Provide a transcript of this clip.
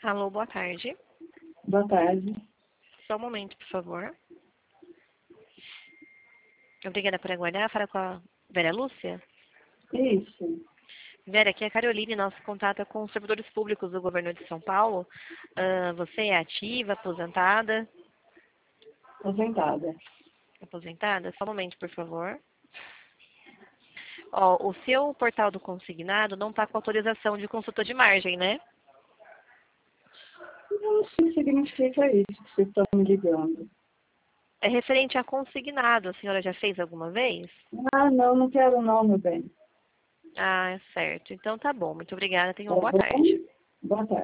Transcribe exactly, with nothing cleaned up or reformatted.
Alô, boa tarde. Boa tarde. Só um momento, por favor. Obrigada por aguardar. Fala com a Vera Lúcia. Isso. Vera, aqui é a Caroline. Nosso contato é com os servidores públicos do governo de São Paulo. Ah, você é ativa, aposentada? Aposentada. Aposentada? Só um momento, por favor. Ó, o seu portal do consignado não está com autorização de consulta de margem, né? Não sei o que significa isso que vocês estão me ligando. É referente a consignado. A senhora já fez alguma vez? Ah, não, não quero não, meu bem. Ah, certo. Então tá bom. Muito obrigada. Tenha Tá uma boa bom? tarde. Boa tarde.